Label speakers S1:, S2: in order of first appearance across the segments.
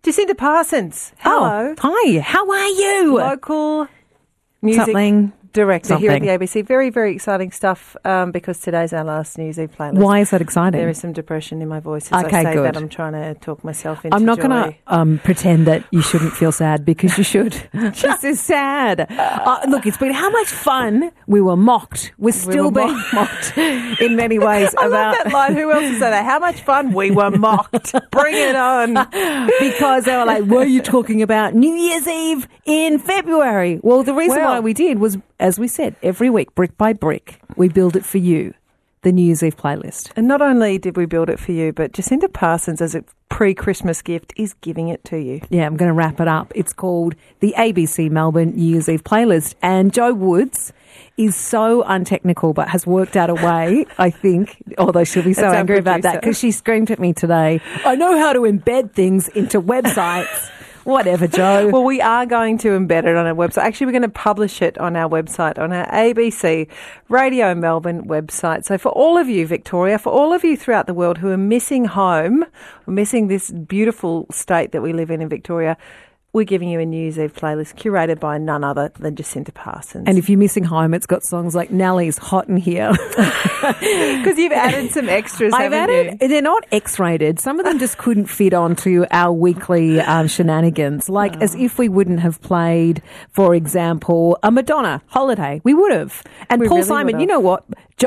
S1: Jacinta Parsons. Hello.
S2: Oh, hi. How are you?
S1: Local music director here at the ABC. Very, very exciting stuff because today's our last New Year's Eve playlist.
S2: Why is that exciting?
S1: There is some depression in my voice as I say
S2: good.
S1: that. I'm trying to talk myself into
S2: I'm not
S1: joy.
S2: going to pretend that you shouldn't feel sad because you should. Just as sad. Look, it's been how much fun. We were mocked. We're still being mocked in many ways.
S1: I love that line. Who else would say that? How much fun? We were mocked. Bring it on.
S2: Because they were like, were you talking about New Year's Eve in February? Well, the reason why we did was, as we said, every week, brick by brick, we build it for you, the New Year's Eve playlist.
S1: And not only did we build it for you, but Jacinta Parsons, as a pre-Christmas gift, is giving it to you.
S2: Yeah, I'm going to wrap it up. It's called the ABC Melbourne New Year's Eve playlist. And Joe Woods is so untechnical, but has worked out a way, I think, although she'll be so angry about that, because she screamed at me today, I know how to embed things into websites. Whatever, Joe.
S1: Well, we are going to embed it on our website. Actually, we're going to publish it on our website, on our ABC Radio Melbourne website. So for all of you, Victoria, for all of you throughout the world who are missing home, missing this beautiful state that we live in Victoria, we're giving you a New Year's Eve playlist curated by none other than Jacinta Parsons.
S2: And if you're missing home, it's got songs like Nelly's Hot in Here.
S1: Because you've added some extras, haven't you?
S2: They're not X-rated. Some of them just couldn't fit onto our weekly shenanigans. Like as if we wouldn't have played, for example, a Madonna Holiday. We would have. And Paul Simon, you know what?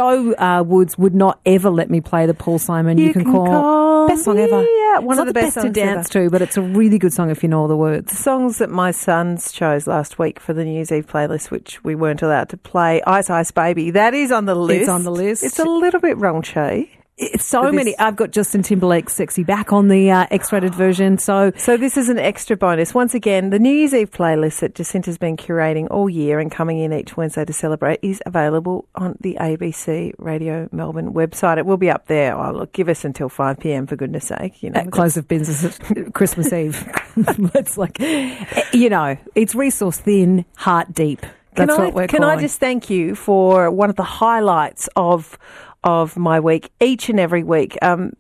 S2: Joe Woods would not ever let me play the Paul Simon You Can Call. Best song ever.
S1: Yeah, one of the best
S2: songs to dance to, but it's a really good song if you know all the words.
S1: Songs that my sons chose last week for the New Year's Eve playlist, which we weren't allowed to play. Ice Ice Baby, that is on the list.
S2: It's on the list.
S1: It's a little bit raunchy.
S2: It's so many. I've got Justin Timberlake's Sexy Back on the X-rated version. So
S1: this is an extra bonus. Once again, the New Year's Eve playlist that Jacinta's been curating all year and coming in each Wednesday to celebrate is available on the ABC Radio Melbourne website. It will be up there. Oh, look, give us until 5 p.m. for goodness sake. You know,
S2: at close of business at Christmas Eve. It's like, you know, it's resource thin, heart deep. That's what we're calling.
S1: Can I just thank you for one of the highlights of my week, each and every week.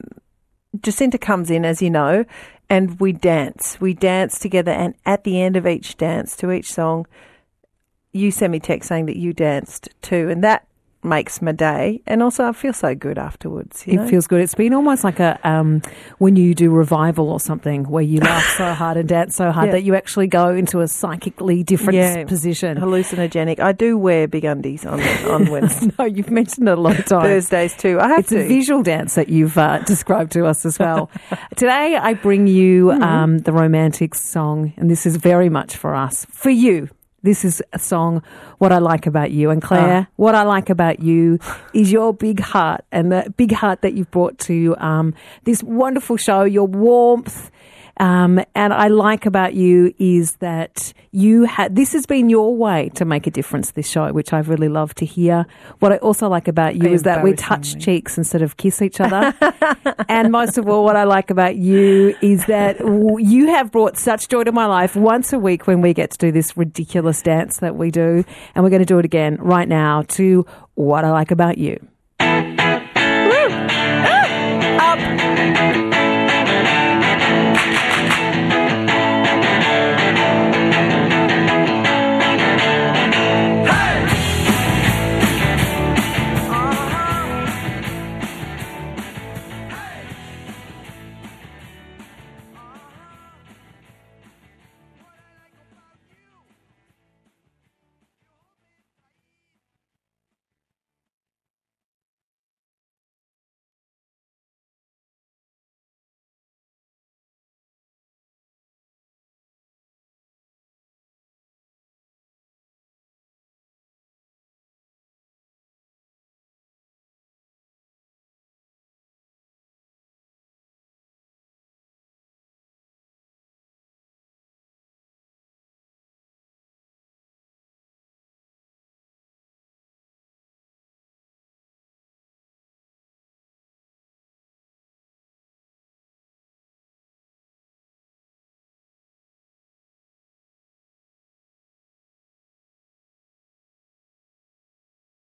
S1: Jacinta comes in, as you know, and we dance. We dance together, and at the end of each dance, to each song, you send me text saying that you danced too, and that makes my day. And also I feel so good afterwards. You know?
S2: It feels good. It's been almost like a when you do revival or something where you laugh so hard and dance so hard that you actually go into a psychically different position.
S1: Hallucinogenic. I do wear big undies on Wednesday.
S2: No, you've mentioned it a lot of times.
S1: Thursdays too. I have
S2: It's a visual dance that you've described to us as well. Today I bring you the Romantics song, and this is very much for us, for you. This is a song, What I Like About You. And Claire, what I like about you is your big heart, and the big heart that you've brought to this wonderful show, your warmth. And I like about you is that this has been your way to make a difference, this show, which I've really loved to hear. What I also like about you is that we touch cheeks instead of kiss each other. And most of all, what I like about you is that you have brought such joy to my life once a week when we get to do this ridiculous dance that we do. And we're going to do it again right now to What I Like About You.